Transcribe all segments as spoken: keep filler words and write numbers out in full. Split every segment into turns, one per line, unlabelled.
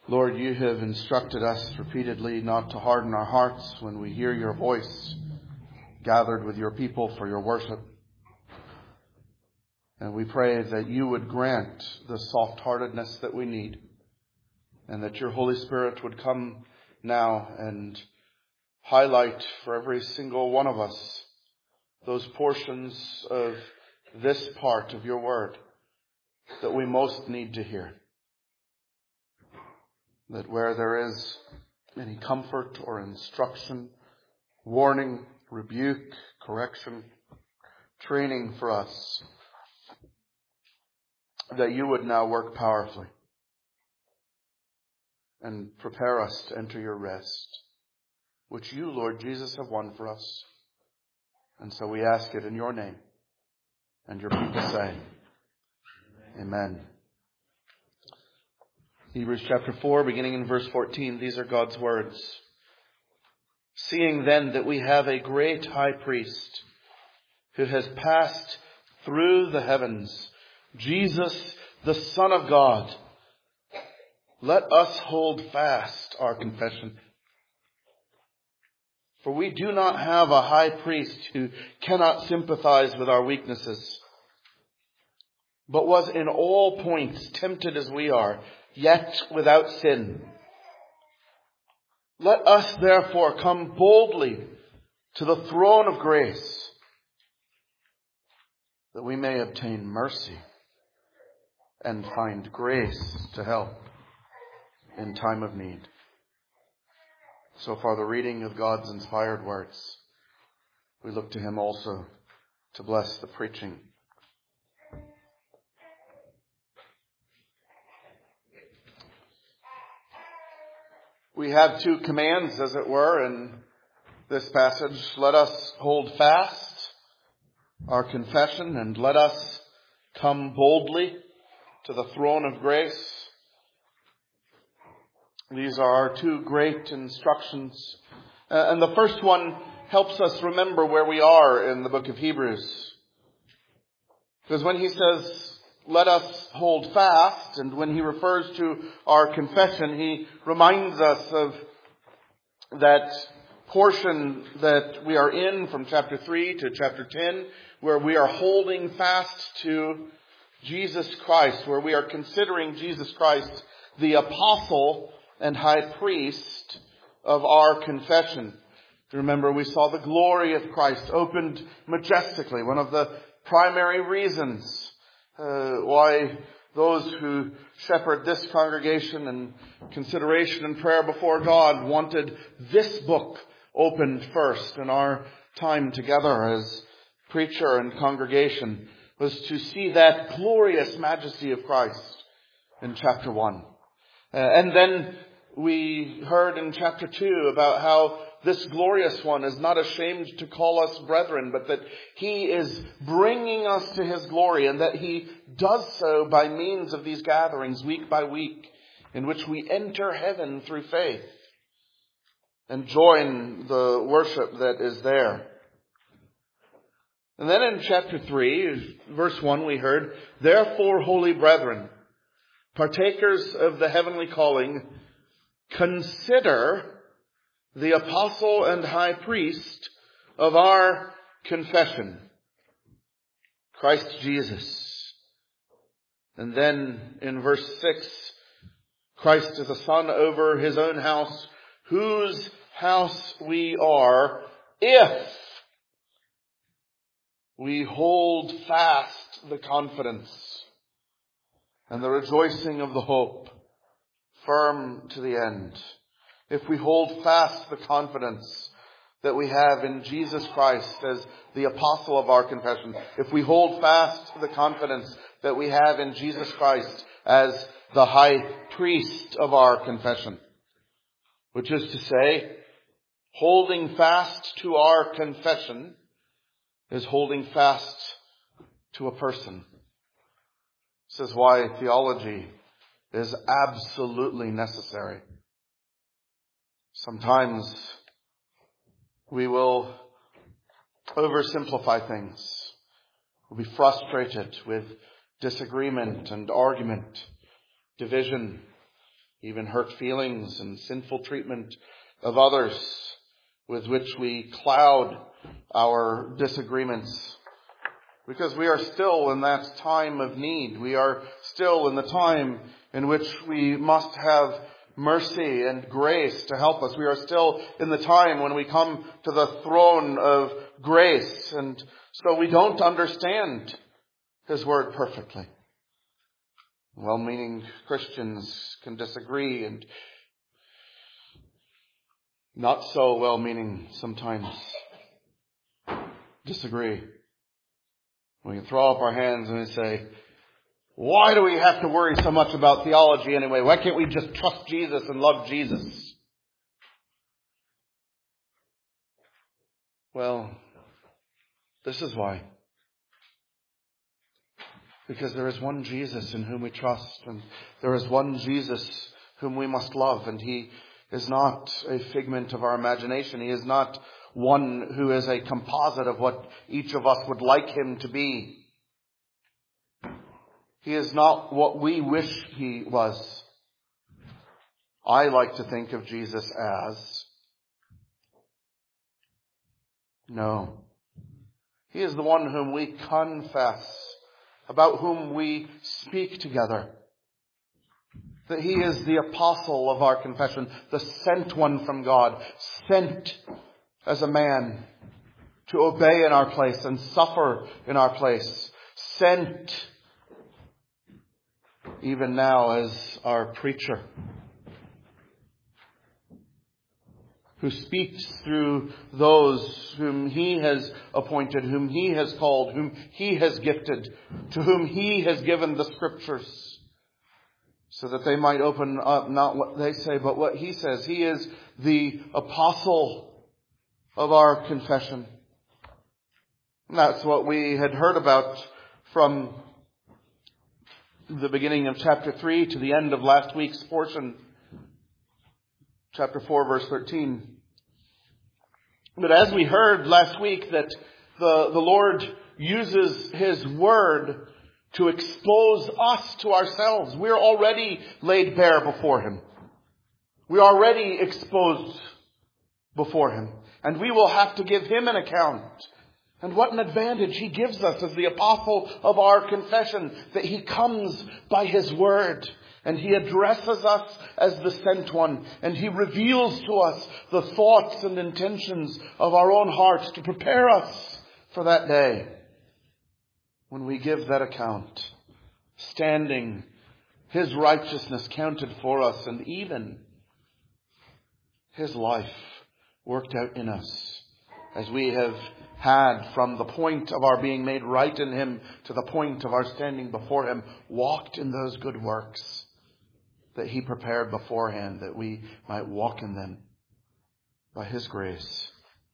Lord, you have instructed us repeatedly not to harden our hearts when we hear your voice gathered with your people for your worship. And we pray that you would grant the soft-heartedness that we need, and that your Holy Spirit would come now and highlight for every single one of us those portions of this part of your word that we most need to hear. That where there is any comfort or instruction, warning, rebuke, correction, training for us, that you would now work powerfully and prepare us to enter your rest, which you, Lord Jesus, have won for us. And so we ask it in your name. And your people say, Amen. Hebrews chapter four, beginning in verse fourteen, these are God's words. Seeing then that we have a great high priest who has passed through the heavens, Jesus, the Son of God, let us hold fast our confession. For we do not have a high priest who cannot sympathize with our weaknesses, but was in all points tempted as we are, yet without sin. Let us therefore come boldly to the throne of grace, that we may obtain mercy and find grace to help in time of need. So far, the reading of God's inspired words. We look to him also to bless the preaching. We have two commands, as it were, in this passage. Let us hold fast our confession, and let us come boldly to the throne of grace. These are our two great instructions. Uh, and the first one helps us remember where we are in the book of Hebrews. Because when he says, let us hold fast, and when he refers to our confession, he reminds us of that portion that we are in from chapter three to chapter ten, where we are holding fast to Jesus Christ, where we are considering Jesus Christ the apostle and high priest of our confession. Remember, we saw the glory of Christ opened majestically. One of the primary reasons uh, why those who shepherd this congregation and consideration and prayer before God wanted this book opened first in our time together as preacher and congregation was to see that glorious majesty of Christ in chapter one. Uh, and then we heard in chapter two about how this glorious one is not ashamed to call us brethren, but that he is bringing us to his glory, and that he does so by means of these gatherings week by week in which we enter heaven through faith and join the worship that is there. And then in chapter three, verse one, we heard, therefore, holy brethren, partakers of the heavenly calling, consider the apostle and high priest of our confession, Christ Jesus. And then in verse six, Christ is a son over his own house, whose house we are, if we hold fast the confidence and the rejoicing of the hope firm to the end. If we hold fast the confidence that we have in Jesus Christ as the apostle of our confession, if we hold fast the confidence that we have in Jesus Christ as the high priest of our confession, which is to say, holding fast to our confession is holding fast to a person. This is why theology is absolutely necessary. Sometimes we will oversimplify things. We'll be frustrated with disagreement and argument, division. even hurt feelings and sinful treatment of others with which we cloud our disagreements. Because we are still in that time of need. We are still in the time in which we must have mercy and grace to help us. We are still in the time when we come to the throne of grace. And so we don't understand His Word perfectly. Well-meaning Christians can disagree, and not so well-meaning sometimes disagree. We can throw up our hands and say, why do we have to worry so much about theology anyway? Why can't we just trust Jesus and love Jesus? Well, this is why. Because there is one Jesus in whom we trust, and there is one Jesus whom we must love, and He is not a figment of our imagination. He is not one who is a composite of what each of us would like Him to be. He is not what we wish He was. I like to think of Jesus as, no. He is the one whom we confess, about whom we speak together. That He is the apostle of our confession, the sent one from God, sent as a man to obey in our place and suffer in our place, sent even now as our preacher, who speaks through those whom He has appointed, whom He has called, whom He has gifted, to whom He has given the Scriptures, so that they might open up not what they say, but what He says. He is the apostle of our confession. And that's what we had heard about from the beginning of chapter three to the end of last week's portion. Chapter four, verse thirteen. But as we heard last week that the, the Lord uses His Word to expose us to ourselves. We're already laid bare before Him. We're already exposed before Him. And we will have to give Him an account. And what an advantage He gives us as the apostle of our confession, that He comes by His Word. And He addresses us as the sent one. And He reveals to us the thoughts and intentions of our own hearts to prepare us for that day when we give that account, standing His righteousness counted for us, and even His life worked out in us, as we have had from the point of our being made right in Him to the point of our standing before Him, walked in those good works that He prepared beforehand, that we might walk in them by His grace.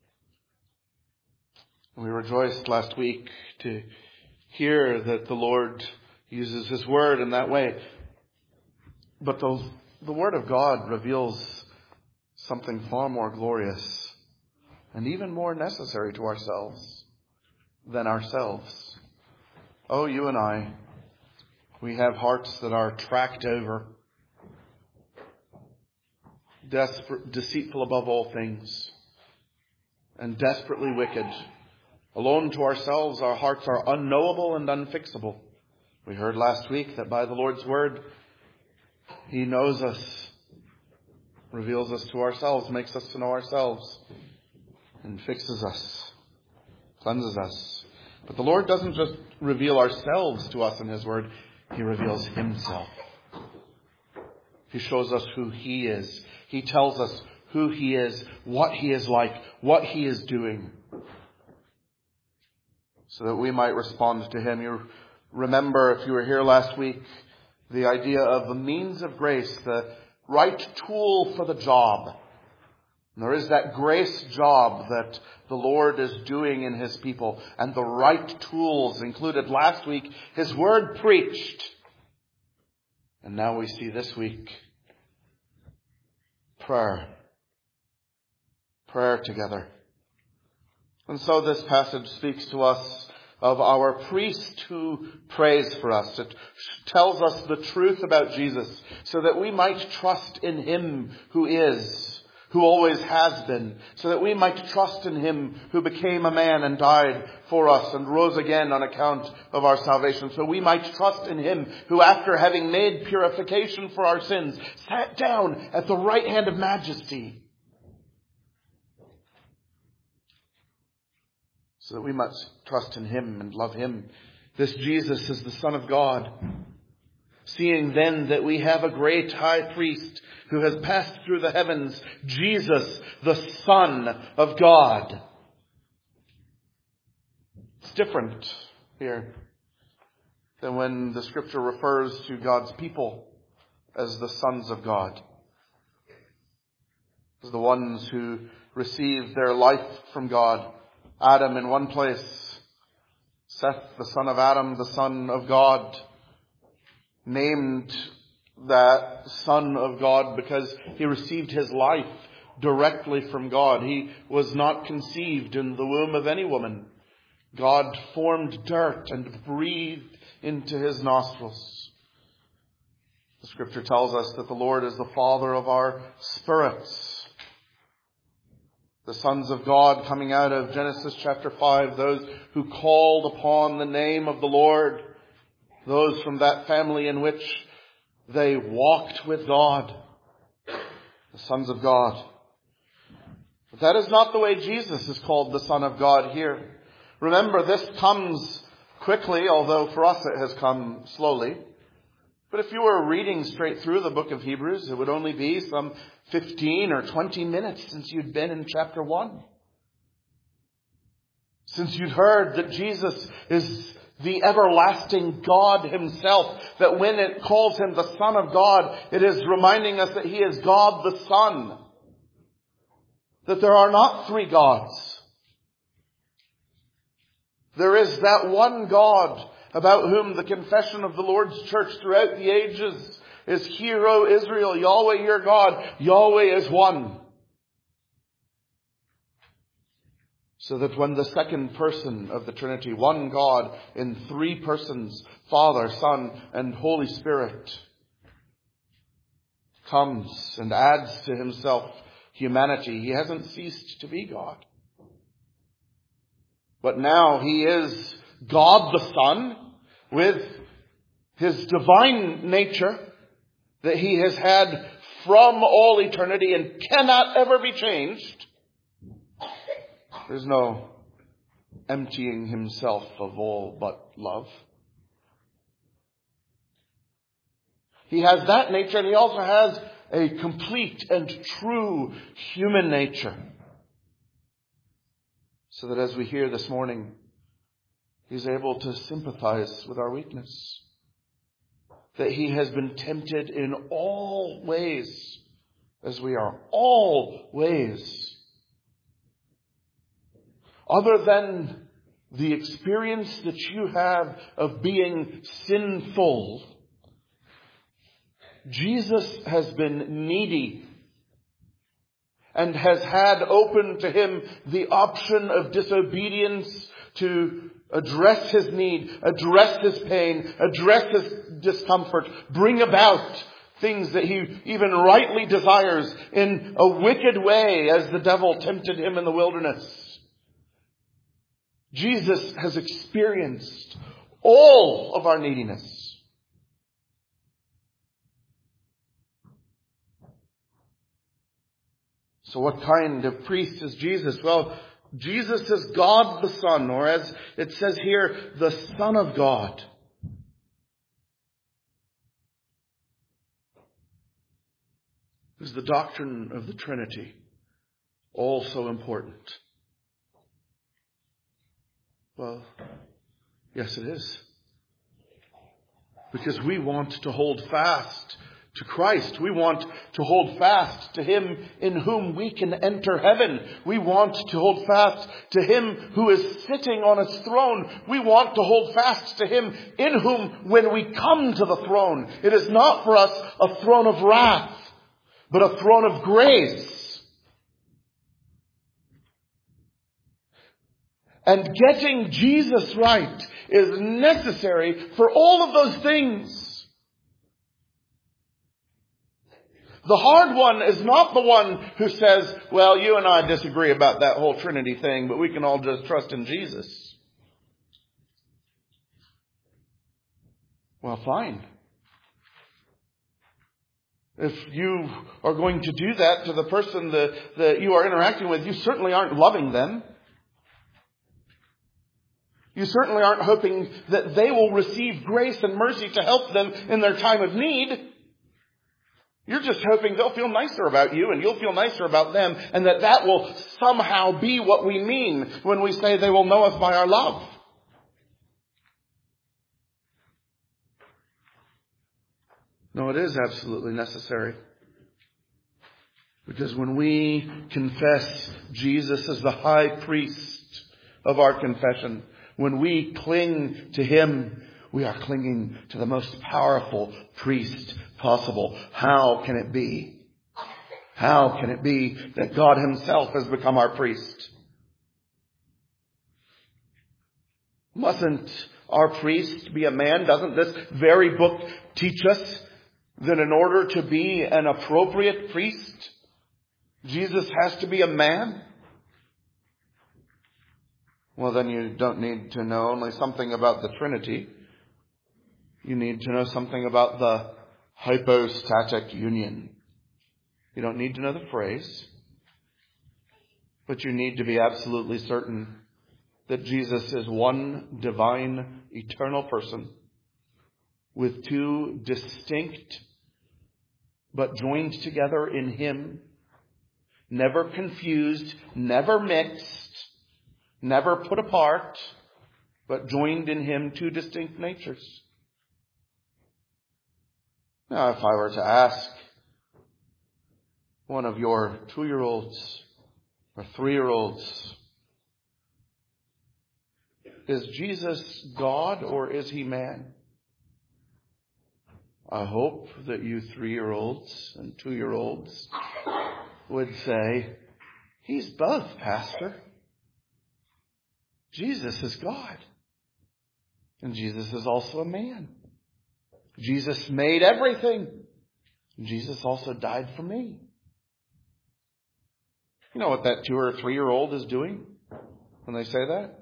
We rejoiced last week to hear that the Lord uses His Word in that way. But the, the Word of God reveals something far more glorious and even more necessary to ourselves than ourselves. Oh, you and I, we have hearts that are tracked over, desperate, deceitful above all things, and desperately wicked. Alone to ourselves, our hearts are unknowable and unfixable. We heard last week that by the Lord's Word, He knows us, reveals us to ourselves, makes us to know ourselves, and fixes us, cleanses us. But the Lord doesn't just reveal ourselves to us in His Word, He reveals Himself. He shows us who He is. He tells us who He is, what He is like, what He is doing, so that we might respond to Him. You remember, if you were here last week, the idea of the means of grace, the right tool for the job. And there is that grace job that the Lord is doing in His people, and the right tools included last week, His Word preached. And now we see this week, prayer. Prayer together. And so this passage speaks to us of our priest who prays for us. It tells us the truth about Jesus so that we might trust in him who is, who always has been, so that we might trust in him who became a man and died for us and rose again on account of our salvation. So we might trust in him who, after having made purification for our sins, sat down at the right hand of majesty, so that we must trust in him and love him. This Jesus is the Son of God. Seeing then that we have a great high priest who has passed through the heavens, Jesus, the Son of God. It's different here than when the scripture refers to God's people as the sons of God, as the ones who receive their life from God. Adam in one place, Seth, the son of Adam, the son of God, named that Son of God because he received his life directly from God. He was not conceived in the womb of any woman. God formed dirt and breathed into his nostrils. The scripture tells us that the Lord is the Father of our spirits. The sons of God coming out of Genesis chapter five, those who called upon the name of the Lord, those from that family in which they walked with God, the sons of God. But that is not the way Jesus is called the Son of God here. Remember, this comes quickly, although for us it has come slowly. But if you were reading straight through the book of Hebrews, it would only be some fifteen or twenty minutes since you'd been in chapter one. Since you'd heard that Jesus is the everlasting God himself, that when it calls him the Son of God, it is reminding us that he is God the Son. That there are not three gods. There is that one God about whom the confession of the Lord's church throughout the ages is, Hear, O Israel, Yahweh your God, Yahweh is one. So that when the second person of the Trinity, one God in three persons, Father, Son, and Holy Spirit, comes and adds to himself humanity, he hasn't ceased to be God. But now he is God the Son with his divine nature that he has had from all eternity and cannot ever be changed. There's no emptying himself of all but love. He has that nature, and he also has a complete and true human nature. So that as we hear this morning, he's able to sympathize with our weakness. That he has been tempted in all ways, as we are, all ways. Other than the experience that you have of being sinful, Jesus has been needy and has had open to him the option of disobedience to address his need, address his pain, address his discomfort, bring about things that he even rightly desires in a wicked way as the devil tempted him in the wilderness. Jesus has experienced all of our neediness. So what kind of priest is Jesus? Well, Jesus is God the Son, or as it says here, the Son of God. Is the doctrine of the Trinity also important? Well, yes it is. Because we want to hold fast to Christ. We want to hold fast to him in whom we can enter heaven. We want to hold fast to him who is sitting on his throne. We want to hold fast to him in whom, when we come to the throne, it is not for us a throne of wrath, but a throne of grace. And getting Jesus right is necessary for all of those things. The hard one is not the one who says, well, you and I disagree about that whole Trinity thing, but we can all just trust in Jesus. Well, fine. If you are going to do that to the person that, that you are interacting with, you certainly aren't loving them. You certainly aren't hoping that they will receive grace and mercy to help them in their time of need. You're just hoping they'll feel nicer about you and you'll feel nicer about them, and that that will somehow be what we mean when we say they will know us by our love. No, it is absolutely necessary. Because when we confess Jesus as the high priest of our confession, when we cling to Him, we are clinging to the most powerful priest possible. How can it be? How can it be that God Himself has become our priest? Mustn't our priest be a man? Doesn't this very book teach us that in order to be an appropriate priest, Jesus has to be a man? Well, then you don't need to know only something about the Trinity. You need to know something about the hypostatic union. You don't need to know the phrase, but you need to be absolutely certain that Jesus is one divine, eternal person with two distinct but joined together in Him, never confused, never mixed, never put apart, but joined in Him, two distinct natures. Now, if I were to ask one of your two-year-olds or three-year-olds, is Jesus God or is He man? I hope that you three-year-olds and two-year-olds would say, He's both, Pastor. Jesus is God. And Jesus is also a man. Jesus made everything. Jesus also died for me. You know what that two or three-year-old is doing when they say that?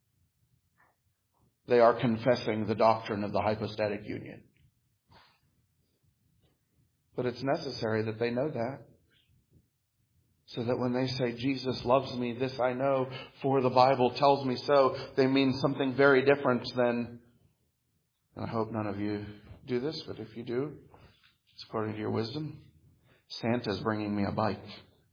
They are confessing the doctrine of the hypostatic union. But it's necessary that they know that, so that when they say, Jesus loves me, this I know, for the Bible tells me so, they mean something very different than, and I hope none of you do this, but if you do, it's according to your wisdom, Santa's bringing me a bike.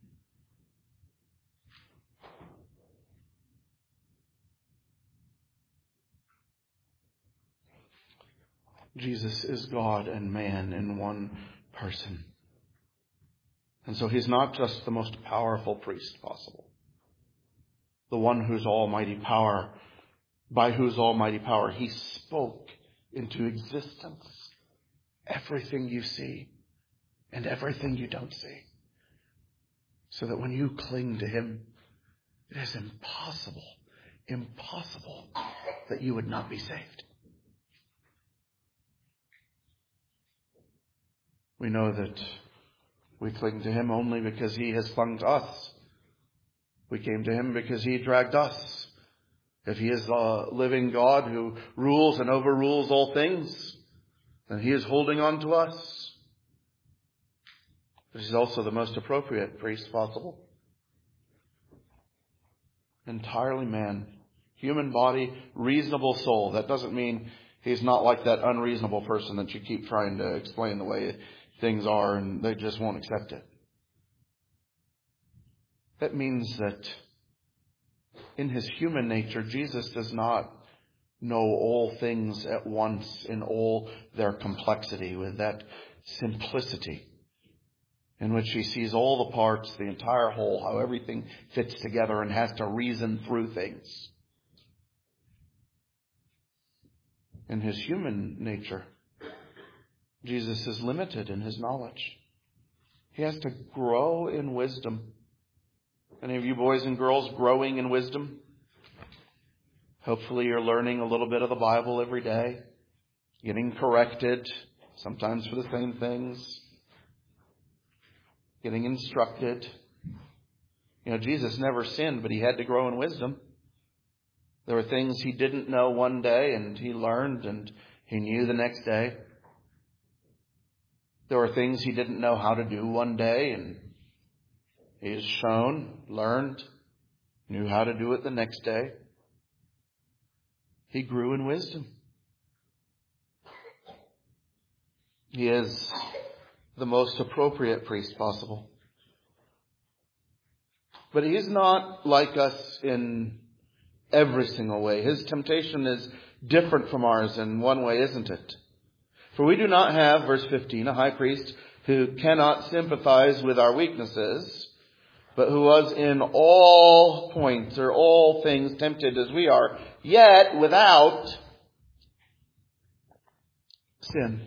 Jesus is God and man in one person. And so He's not just the most powerful priest possible, the one whose almighty power, by whose almighty power He spoke into existence everything you see and everything you don't see. So that when you cling to Him, it is impossible, impossible that you would not be saved. We know that we cling to Him only because He has clung to us. We came to Him because He dragged us. If He is a living God who rules and overrules all things, then He is holding on to us. But He's also the most appropriate priest possible. Entirely man, human body, reasonable soul. That doesn't mean He's not like that unreasonable person that you keep trying to explain the way things are and they just won't accept it. That means that in His human nature, Jesus does not know all things at once in all their complexity, with that simplicity in which He sees all the parts, the entire whole, how everything fits together and has to reason through things. In His human nature, Jesus is limited in His knowledge. He has to grow in wisdom. Any of you boys and girls growing in wisdom? Hopefully you're learning a little bit of the Bible every day, getting corrected, sometimes for the same things, getting instructed. You know, Jesus never sinned, but he had to grow in wisdom. There were things he didn't know one day, and he learned, and he knew the next day. There were things he didn't know how to do one day, and he has shown, learned, knew how to do it the next day. He grew in wisdom. He is the most appropriate priest possible. But he's not like us in every single way. His temptation is different from ours in one way, isn't it? For we do not have, verse fifteen, a high priest who cannot sympathize with our weaknesses, but who was in all points or all things tempted as we are, yet without sin.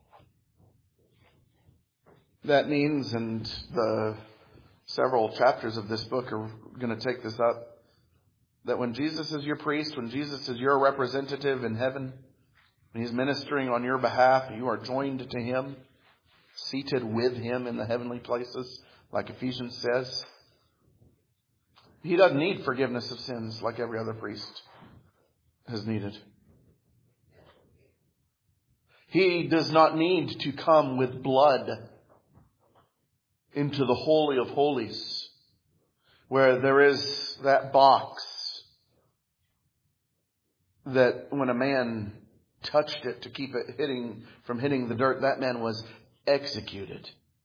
That means, and the several chapters of this book are going to take this up, that when Jesus is your priest, when Jesus is your representative in heaven, when he's ministering on your behalf, you are joined to him, seated with him in the heavenly places, like Ephesians says. He doesn't need forgiveness of sins like every other priest has needed. He does not need to come with blood into the Holy of Holies, where there is that box that when a man touched it to keep it hitting from hitting the dirt, that man was executed.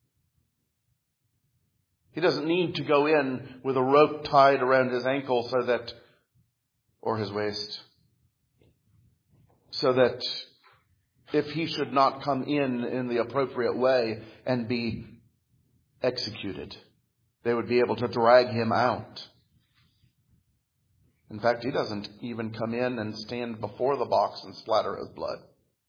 He doesn't need to go in with a rope tied around his ankle so that, or his waist, so that if he should not come in in the appropriate way and be executed, they would be able to drag him out. In fact, he doesn't even come in and stand before the box and splatter his blood.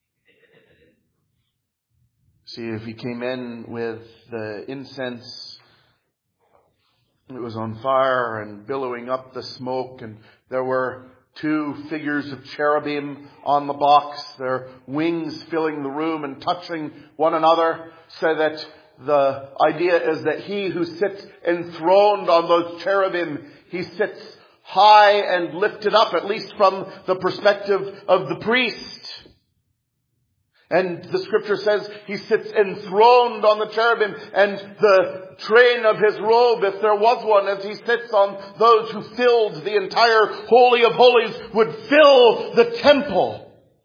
See, if he came in with the incense, it was on fire and billowing up the smoke, and there were two figures of cherubim on the box, their wings filling the room and touching one another, so that the idea is that he who sits enthroned on those cherubim, he sits high and lifted up, at least from the perspective of the priest. And the scripture says he sits enthroned on the cherubim, and the train of his robe, if there was one, as he sits on those who filled the entire Holy of Holies, would fill the temple.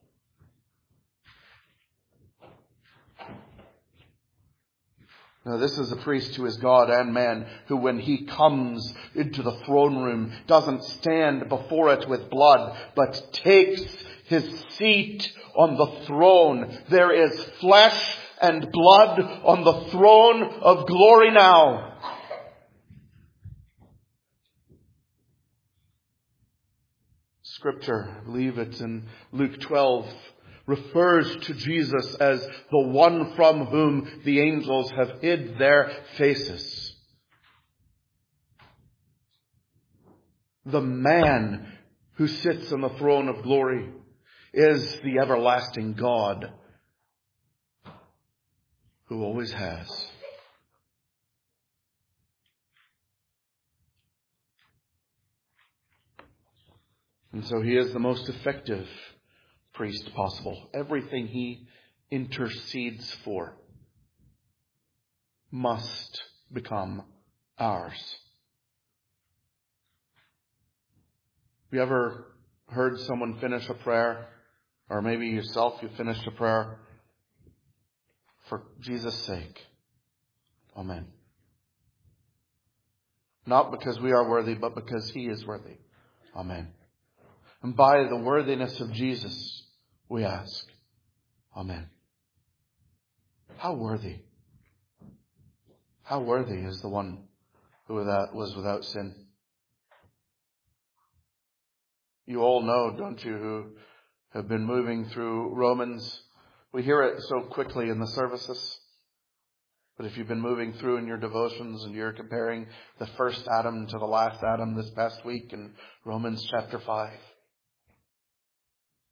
Now, this is a priest who is God and man, who when he comes into the throne room doesn't stand before it with blood, but takes his seat on the throne. There is flesh and blood on the throne of glory now. Scripture, I believe it's in Luke twelve, refers to Jesus as the one from whom the angels have hid their faces. The man who sits on the throne of glory is the everlasting God who always has. And so he is the most effective priest possible. Everything he intercedes for must become ours. Have you ever heard someone finish a prayer, or maybe yourself, you finished a prayer, for Jesus' sake? Amen. Not because we are worthy, but because he is worthy. Amen. And by the worthiness of Jesus, we ask. Amen. How worthy, how worthy is the one who was without sin? You all know, don't you, who have been moving through Romans. We hear it so quickly in the services. But if you've been moving through in your devotions and you're comparing the first Adam to the last Adam this past week in Romans chapter five,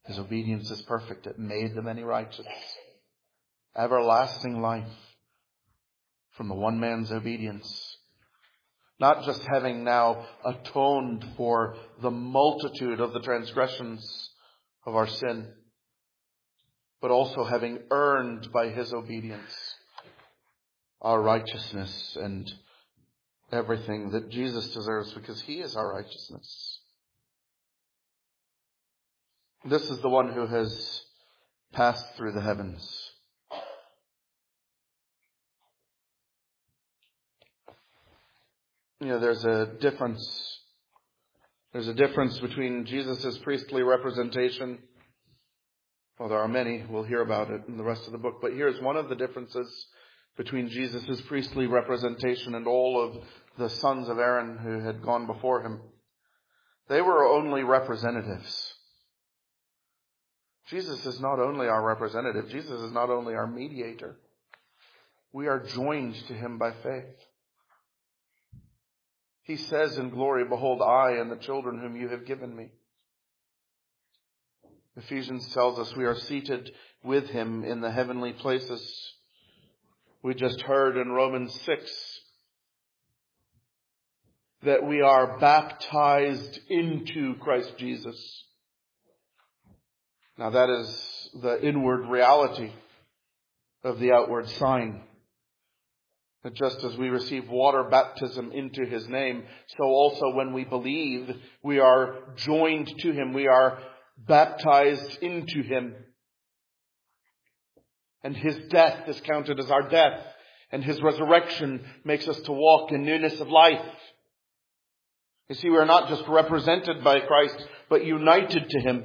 His obedience is perfect. It made the many righteous. Everlasting life from the one man's obedience. Not just having now atoned for the multitude of the transgressions of our sin, but also having earned by His obedience our righteousness and everything that Jesus deserves, because He is our righteousness. This is the one who has passed through the heavens. You know, there's a difference. There's a difference between Jesus' priestly representation. Well, there are many. We'll hear about it in the rest of the book. But here's one of the differences between Jesus' priestly representation and all of the sons of Aaron who had gone before him. They were only representatives. Jesus is not only our representative. Jesus is not only our mediator. We are joined to Him by faith. He says in glory, "Behold, I and the children whom you have given me." Ephesians tells us we are seated with Him in the heavenly places. We just heard in Romans six that we are baptized into Christ Jesus. Now that is the inward reality of the outward sign. That just as we receive water baptism into His name, so also when we believe, we are joined to Him. We are baptized into Him. And His death is counted as our death. And His resurrection makes us to walk in newness of life. You see, we are not just represented by Christ, but united to Him.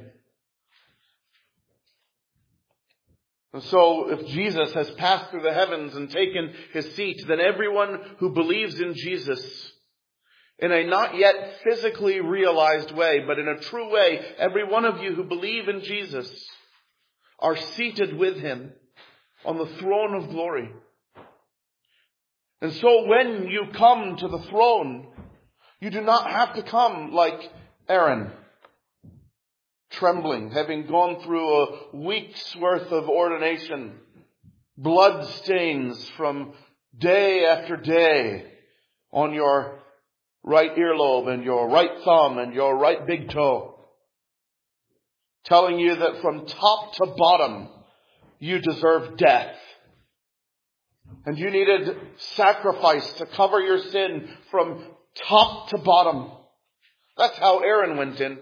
And so, if Jesus has passed through the heavens and taken His seat, then everyone who believes in Jesus, in a not yet physically realized way, but in a true way, every one of you who believe in Jesus are seated with Him on the throne of glory. And so when you come to the throne, you do not have to come like Aaron, trembling, having gone through a week's worth of ordination, blood stains from day after day on your right earlobe and your right thumb and your right big toe, telling you that from top to bottom you deserve death. And you needed sacrifice to cover your sin from top to bottom. That's how Aaron went in.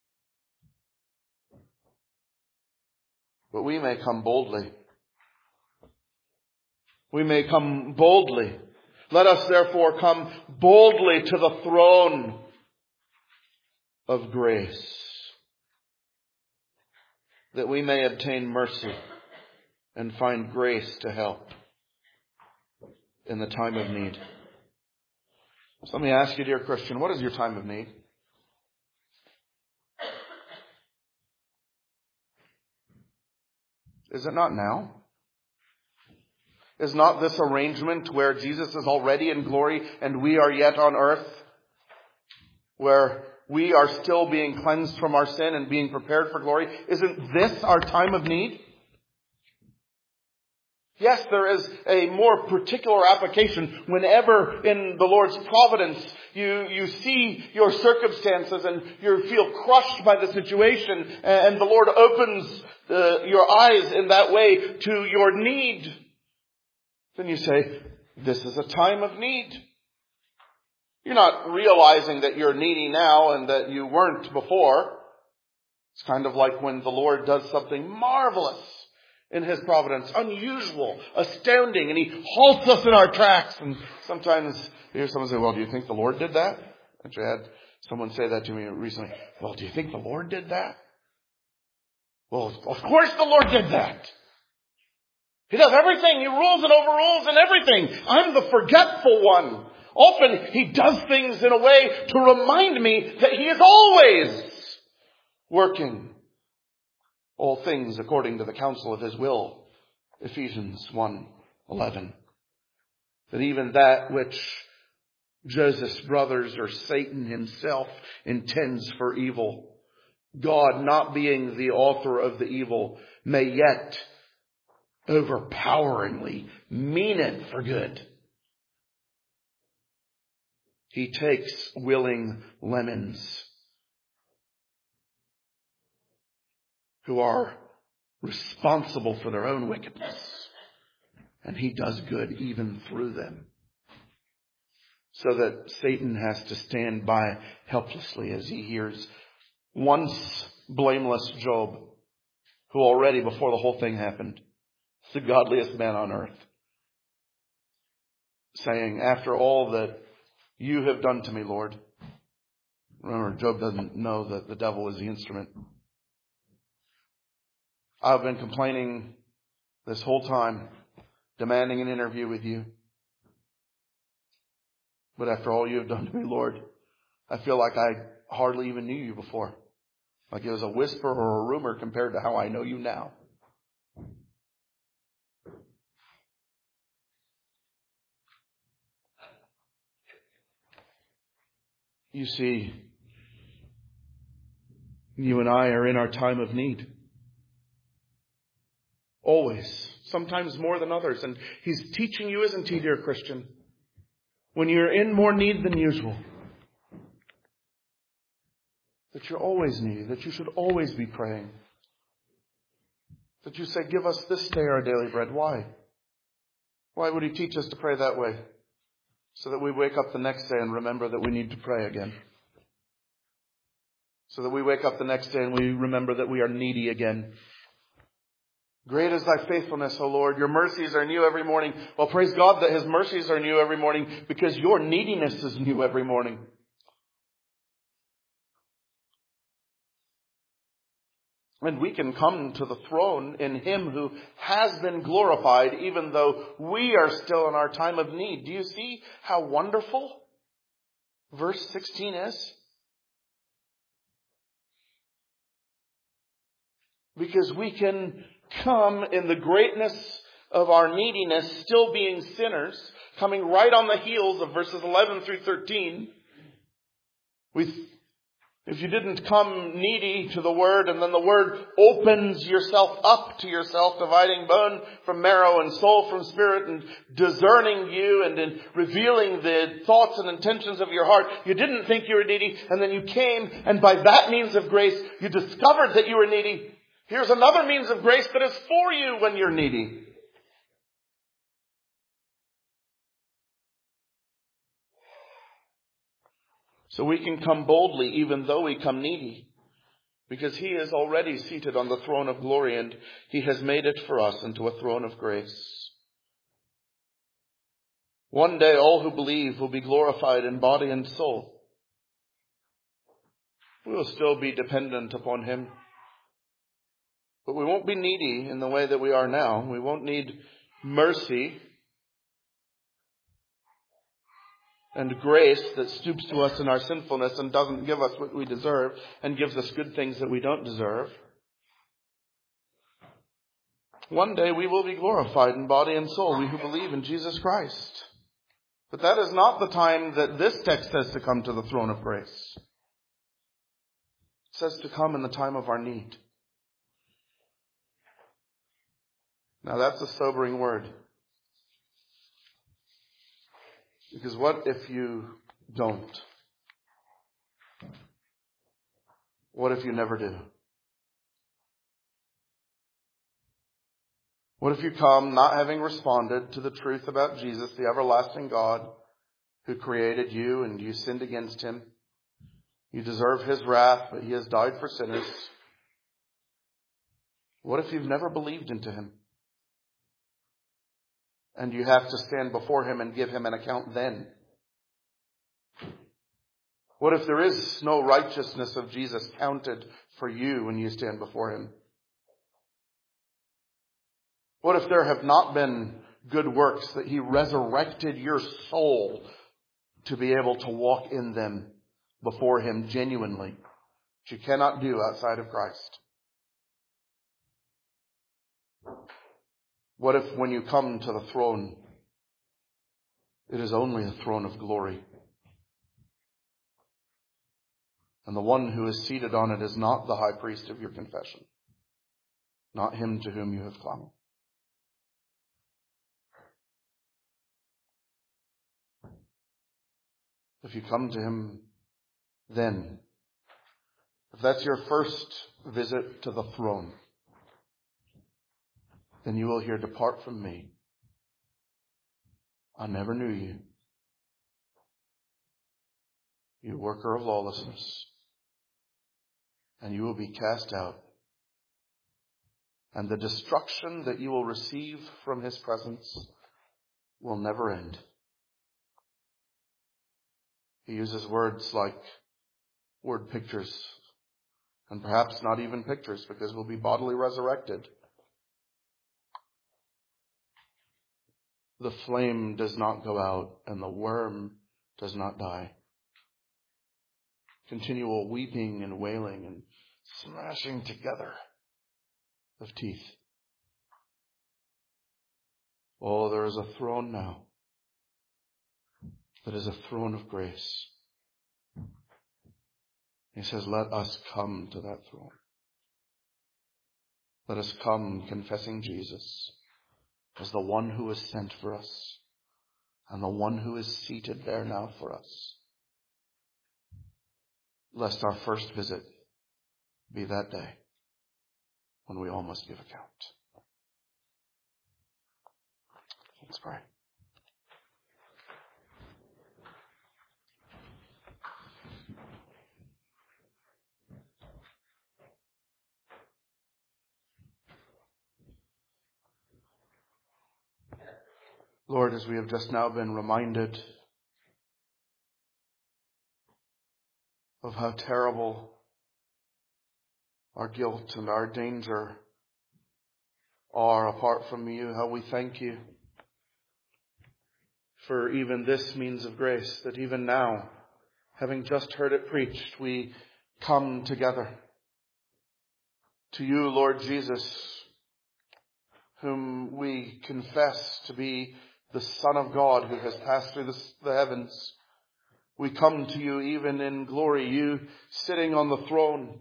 But we may come boldly. We may come boldly. Let us therefore come boldly to the throne of grace, that we may obtain mercy and find grace to help in the time of need. So let me ask you, dear Christian, what is your time of need? Is it not now? Is not this arrangement where Jesus is already in glory and we are yet on earth, where we are still being cleansed from our sin and being prepared for glory? Isn't this our time of need? Yes, there is a more particular application whenever in the Lord's providence you, you see your circumstances and you feel crushed by the situation, and the Lord opens uh, your eyes in that way to your need. Then you say, this is a time of need. You're not realizing that you're needy now and that you weren't before. It's kind of like when the Lord does something marvelous in His providence, unusual, astounding, and He halts us in our tracks. And sometimes you hear someone say, well, do you think the Lord did that? I actually had someone say that to me recently. Well, do you think the Lord did that? Well, of course the Lord did that. He does everything. He rules and overrules and everything. I'm the forgetful one. Often He does things in a way to remind me that He is always working all things according to the counsel of His will. Ephesians one eleven. That even that which Joseph's brothers or Satan himself intends for evil, God, not being the author of the evil, may yet overpoweringly mean it for good. He takes willing lemons who are responsible for their own wickedness, and he does good even through them. So that Satan has to stand by helplessly as he hears once blameless Job, who already before the whole thing happened, the godliest man on earth, saying, after all that you have done to me, Lord. Remember, Job doesn't know that the devil is the instrument. I've been complaining this whole time, demanding an interview with you. But after all you have done to me, Lord, I feel like I hardly even knew you before. Like it was a whisper or a rumor compared to how I know you now. You see, you and I are in our time of need. Always. Sometimes more than others. And he's teaching you, isn't he, dear Christian? When you're in more need than usual, that you're always needy, that you should always be praying. That you say, give us this day our daily bread. Why? Why would he teach us to pray that way? So that we wake up the next day and remember that we need to pray again. So that we wake up the next day and we remember that we are needy again. Great is thy faithfulness, O Lord. Your mercies are new every morning. Well, praise God that his mercies are new every morning because your neediness is new every morning. And we can come to the throne in him who has been glorified even though we are still in our time of need. Do you see how wonderful verse sixteen is? Because we can come in the greatness of our neediness, still being sinners, coming right on the heels of verses eleven through thirteen. We, if you didn't come needy to the Word, and then the Word opens yourself up to yourself, dividing bone from marrow and soul from spirit, and discerning you and in revealing the thoughts and intentions of your heart, you didn't think you were needy, and then you came, and by that means of grace, you discovered that you were needy. Here's another means of grace that is for you when you're needy. So we can come boldly even though we come needy. Because he is already seated on the throne of glory and he has made it for us into a throne of grace. One day all who believe will be glorified in body and soul. We will still be dependent upon him. But we won't be needy in the way that we are now. We won't need mercy and grace that stoops to us in our sinfulness and doesn't give us what we deserve and gives us good things that we don't deserve. One day we will be glorified in body and soul, we who believe in Jesus Christ. But that is not the time that this text says to come to the throne of grace. It says to come in the time of our need. Now that's a sobering word. Because what if you don't? What if you never do? What if you come not having responded to the truth about Jesus, the everlasting God who created you and you sinned against him? You deserve his wrath, but he has died for sinners. What if you've never believed into him? And you have to stand before him and give him an account then. What if there is no righteousness of Jesus counted for you when you stand before him? What if there have not been good works that he resurrected your soul to be able to walk in them before him genuinely, which you cannot do outside of Christ? What if when you come to the throne, it is only a throne of glory? And the one who is seated on it is not the high priest of your confession, not him to whom you have clung. If you come to him then, if that's your first visit to the throne, then you will hear, "Depart from me. I never knew you, you worker of lawlessness." And you will be cast out. And the destruction that you will receive from his presence will never end. He uses words like word pictures, and perhaps not even pictures, because we'll be bodily resurrected. The flame does not go out, and the worm does not die. Continual weeping and wailing and smashing together of teeth. Oh, there is a throne now that is a throne of grace. He says, let us come to that throne. Let us come confessing Jesus as the one who is sent for us and the one who is seated there now for us. Lest our first visit be that day when we all must give account. Let's pray. Lord, as we have just now been reminded of how terrible our guilt and our danger are apart from you, how we thank you for even this means of grace, that even now, having just heard it preached, we come together to you, Lord Jesus, whom we confess to be the Son of God who has passed through the, the heavens. We come to you even in glory, you sitting on the throne,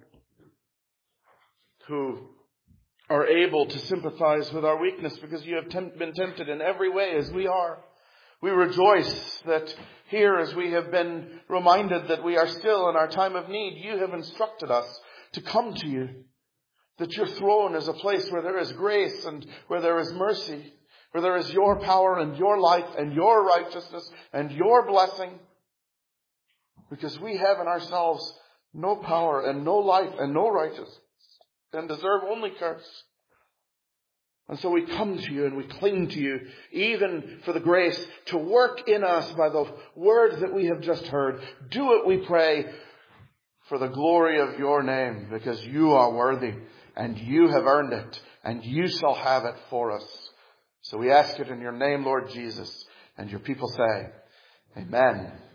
who are able to sympathize with our weakness because you have temp- been tempted in every way as we are. We rejoice that here, as we have been reminded that we are still in our time of need, you have instructed us to come to you. That your throne is a place where there is grace and where there is mercy, where there is your power and your life and your righteousness and your blessing. Because we have in ourselves no power and no life and no righteousness and deserve only curse. And so we come to you and we cling to you, even for the grace to work in us by the word that we have just heard. Do it, we pray, for the glory of your name, because you are worthy and you have earned it and you shall have it for us. So we ask it in your name, Lord Jesus, and your people say, Amen.